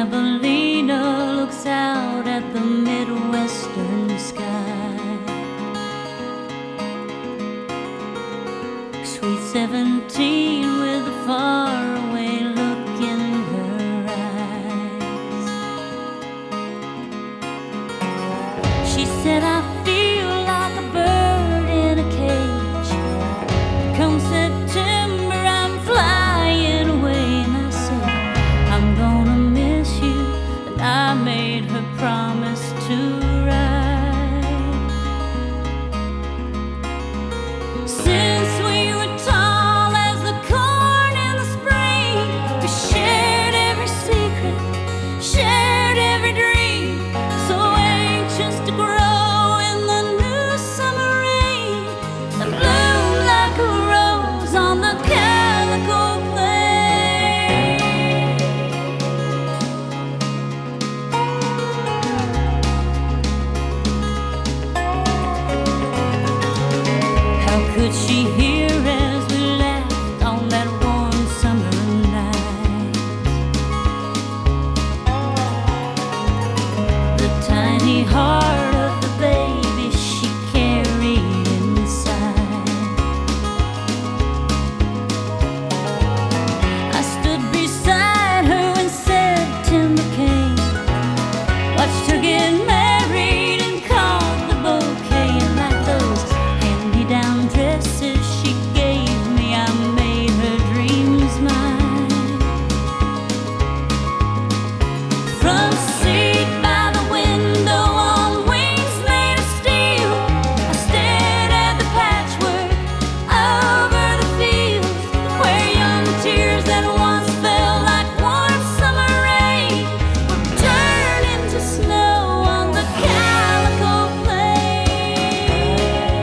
javelina looks out at the Midwestern sky. Sweet 17 with a faraway look in her eyes. She said, I feel like a bird in a cage. Come September, I'm flying away. And I said, I'm gonna miss you. And I made her promise to ride. Since we were tall as the corn in the spring, we shared every secret, shared every dream. So anxious to grow in the new summer rain that bloomed like a rose on the calico plain. How could she hear as we laughed on that warm summer night? The tiny heart of the baby she carried inside. I stood beside her when September came, watched her get married and caught the bouquet. And like those hand-me-down dresses she gave me, I made her dreams mine. Front seat by the window on wings made of steel, I stared at the patchwork over the fields, where young tears that once fell like warm summer rain would turn into snow on the calico plain.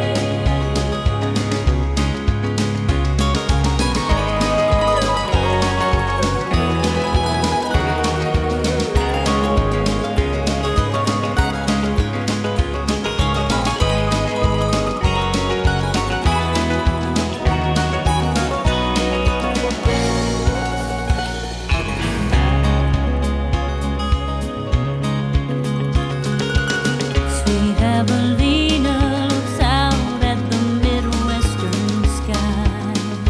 Sweet javelina looks out at the Midwestern sky.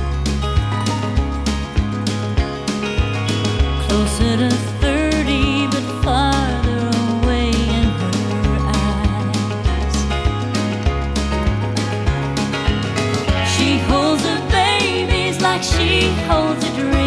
Closer to 30, but farther away in her eyes. She holds her babies like she holds a dream.